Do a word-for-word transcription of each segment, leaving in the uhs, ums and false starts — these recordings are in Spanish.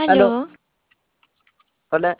Aló, Aló, hola,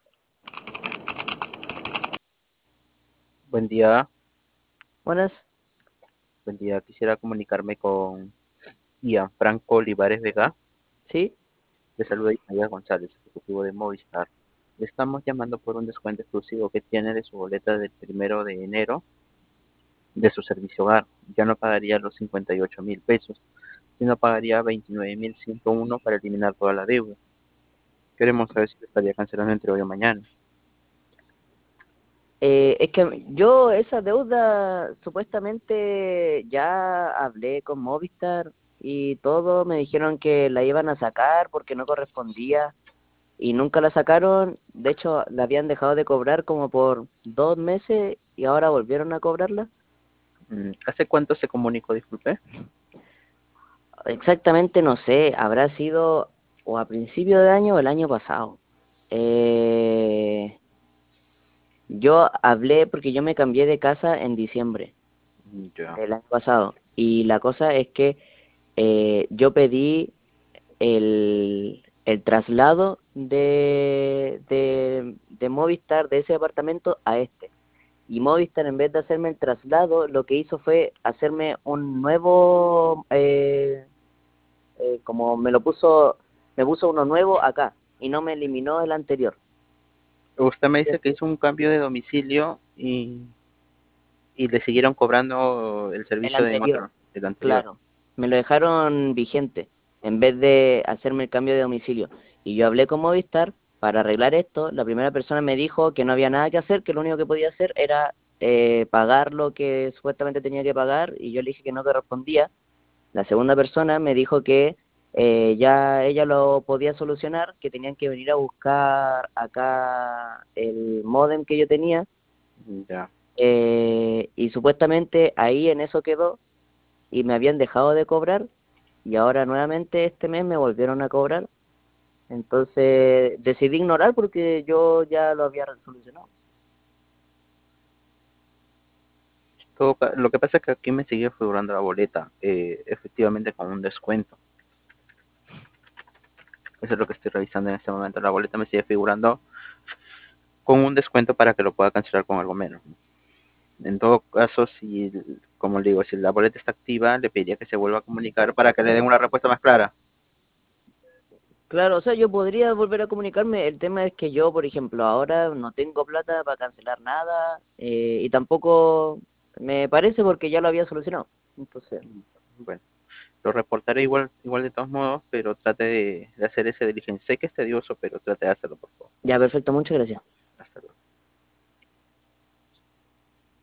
Buen día, buenas. buen día. Quisiera comunicarme con Ian Franco Olivares Vega. ¿Sí? Le saluda Ismael González, ejecutivo de Movistar. Le estamos llamando por un descuento exclusivo que tiene de su boleta del primero de enero de su servicio hogar. Ya no pagaría los cincuenta y ocho mil pesos, sino pagaría veintinueve mil ciento uno para eliminar toda la deuda. Queremos saber si lo estaría cancelando entre hoy o mañana. Eh, es que yo esa deuda supuestamente ya hablé con Movistar y todo, me dijeron que la iban a sacar porque no correspondía y nunca la sacaron. De hecho, la habían dejado de cobrar como por dos meses y ahora volvieron a cobrarla. Mm, ¿Hace cuánto se comunicó, disculpe? Exactamente no sé, habrá sido o a principio de año o el año pasado. Eh, yo hablé porque yo me cambié de casa en diciembre Mm, Ya. del año pasado. Y la cosa es que eh, yo pedí el, el traslado de, de, de Movistar de ese departamento a este. Y Movistar, en vez de hacerme el traslado, lo que hizo fue hacerme un nuevo, eh, eh, como me lo puso, me puso uno nuevo acá y no me eliminó el anterior. Usted me dice que hizo un cambio de domicilio y, y le siguieron cobrando el El servicio en anterior, otro, el anterior. claro. Me lo dejaron vigente en vez de hacerme el cambio de domicilio. Y yo hablé con Movistar para arreglar esto. La primera persona me dijo que no había nada que hacer, que lo único que podía hacer era eh, pagar lo que supuestamente tenía que pagar y yo le dije que no correspondía. La segunda persona me dijo que eh, ya ella lo podía solucionar, que tenían que venir a buscar acá el módem que yo tenía Ya. eh, y supuestamente ahí en eso quedó y me habían dejado de cobrar y ahora nuevamente este mes me volvieron a cobrar. Entonces decidí ignorar porque yo ya lo había solucionado. Todo ca- lo que pasa es que aquí me sigue figurando la boleta, eh, efectivamente con un descuento. Eso es lo que estoy revisando en este momento. La boleta me sigue figurando con un descuento para que lo pueda cancelar con algo menos. En todo caso, si, como le digo, si la boleta está activa, le pediría que se vuelva a comunicar para que le den una respuesta más clara. Claro, o sea, yo podría volver a comunicarme. El tema es que yo, por ejemplo, ahora no tengo plata para cancelar nada eh, y tampoco me parece porque ya lo había solucionado. Entonces, Bueno, lo reportaré igual, igual de todos modos, pero trate de, de hacer ese diligencia. Sé que es tedioso, pero trate de hacerlo, por favor. ya, perfecto, muchas gracias.